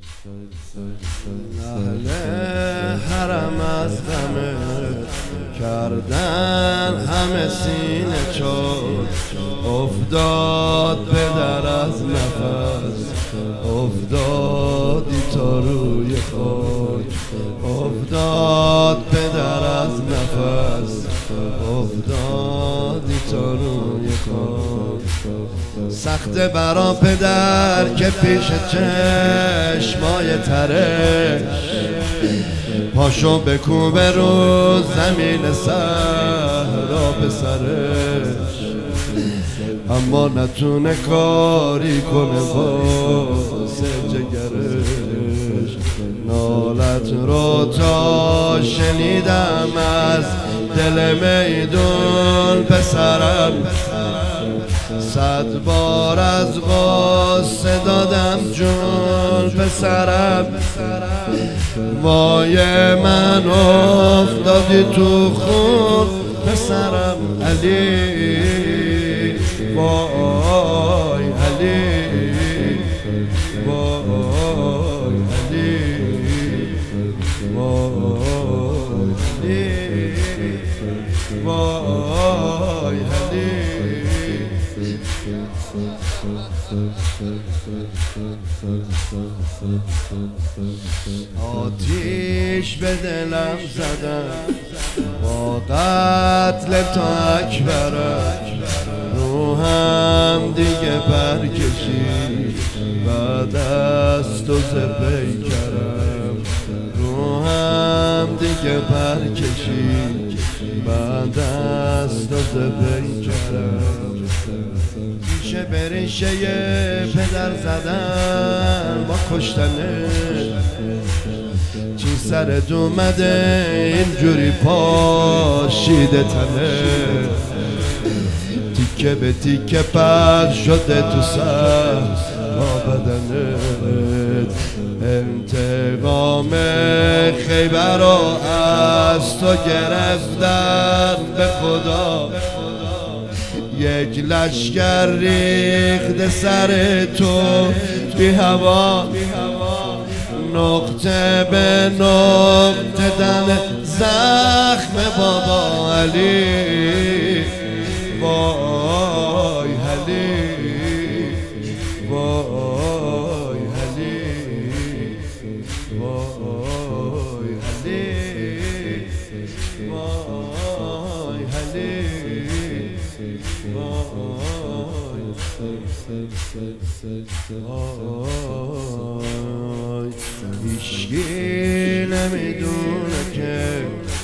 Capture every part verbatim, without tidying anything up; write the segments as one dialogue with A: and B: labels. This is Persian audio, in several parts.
A: اهل حرم از غم کردن همه سینه چون افتاد پدر از نفس افتادی تا روی خاک افتاد پدر از نفس افتادی تا روی خاک سخت برا پدر که پیش چشمای ترش پاشو بکوبه رو زمین صحرا به سرش اما نتونه کاری کنه واسه جگرش نالت رو تا شنیدم از دل میدون پسرم صد بار از غصه دادم جون پسرم وای من افتادی تو خون پسرم علی وای علی وای علی وای علی وای علی آتیش به دلم زدم با قتل تا اکبرم روحم دیگه برکشید بعد از تو زبی کردم روحم دیگه برکشید بعد از تو زبی کردم ریشه به ریشه پدر زدن با کشتنه چی سرت اومده اینجوری پاشیده تنه تیکه به تیکه پر شده تو سر با بدنت انتقام خیبر رو از تو گرفتن به خدا یک لشگر ریخت سر تو بی هوا نقطه به نقطه دم زخم بابا علی وای علی وای علی وای علی وای علی هیچکی نمیدونه که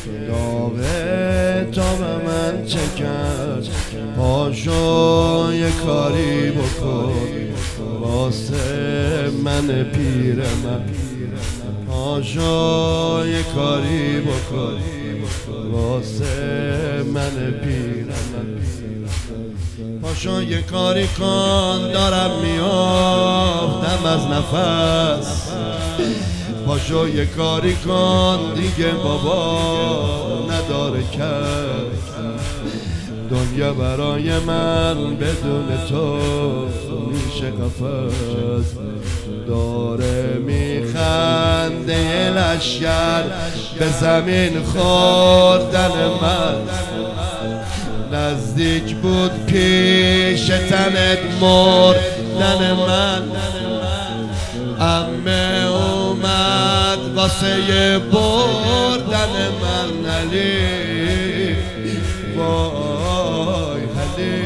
A: داغه تا به من چه کرد پاشو یه کاری بکن واسه من پیر من پاشو یه کاری بکن واسه من پیر من پاشو یه کاری کن دارم میافتم از نفس پاشو یه کاری کن دیگه بابا نداره کرد دنیا برای من بدون تو میشه قفس داره میخنده یه لشگر به زمین خوردن من نزدیک بود پیش تنت مردن من عمه اومد واسه بردن من علی وای علی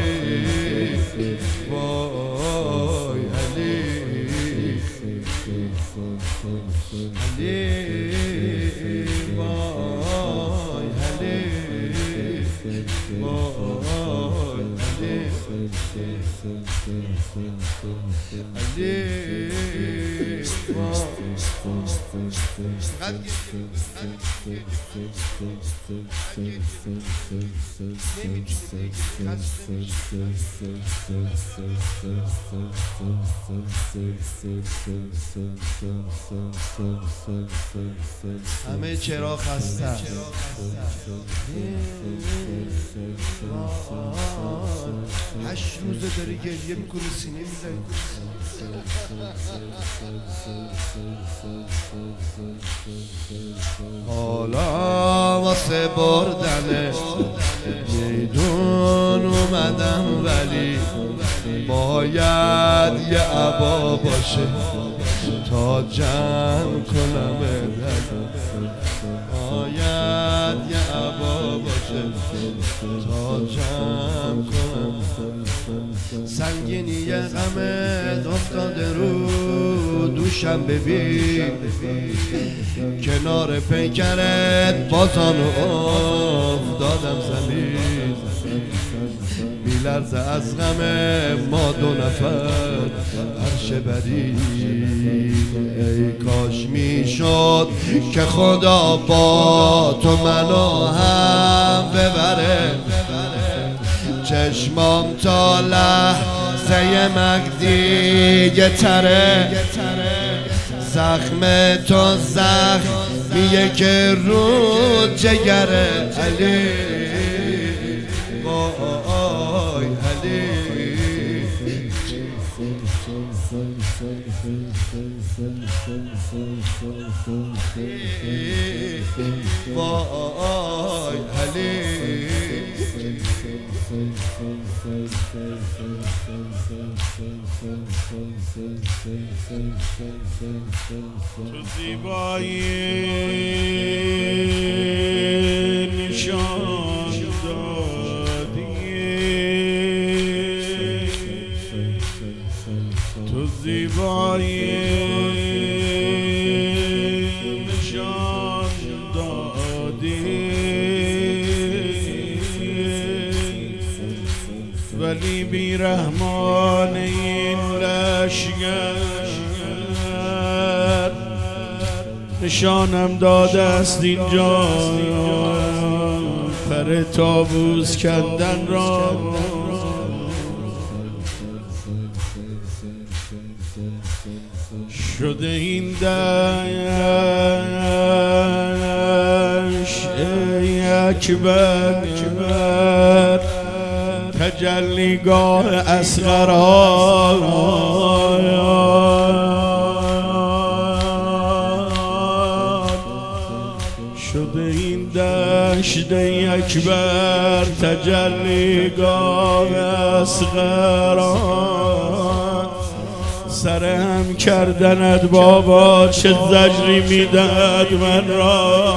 A: وای علی علی وای علی وای علی همه چرا خسته هشت روزه داری گریه میکنی سینه میزنی حالا واسه بردن میدون اومدم ولی باید یه عبا باشه تا جمع کنم باید یه عبا باشه تا جمع کنم سنگینی غمت افتاده رو دوشم ببین کنار پیکرت بازانو افتادم زمین بیلرزه از غم ما دو نفر عرش بریم ای کاش میشد که خدا با تو منو هم ببره چشمام تا لحظه مگدیگه تره زخم تو زخمیه که رو جگره علی وای علی وای علی
B: تو زیبایی نشان دادی تو زیبایی نشان دادی ولی بیرحمان این لشگر نشانم داده است اینجا پر طاووس کندن را شده این دشت ای اکبر تجلیگاه اصغران شده این دشت ای اکبر تجلیگاه اصغران سر هم کردنت بابا چه زجری میدهد من را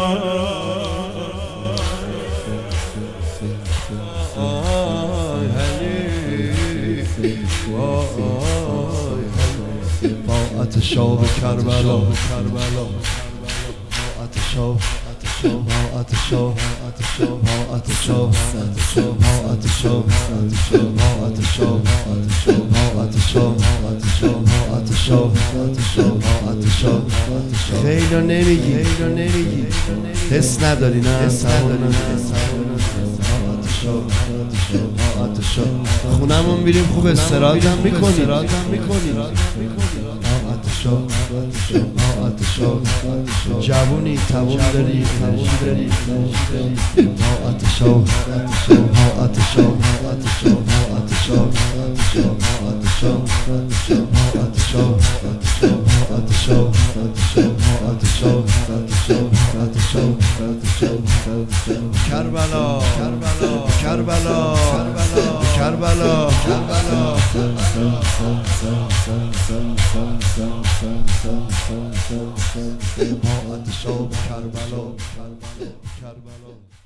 A: آتشاب کربلا آتشاب آتشاب آتشاب آتشاب آتشاب آتشاب آتشاب خیلی نمیگی حس نداری نه آتشاب خونمون میریم خوب استراحت هم میکنی آتشاب آتشاب جوونی توان داری انرژی داری آتشاب آتشاب آتشاب آتشاب آتشاب آتشاب آتشاب آتشاب آتشاب آتشاب کربلا کربلا کربلا کربلا آتشاب کربلا کربلا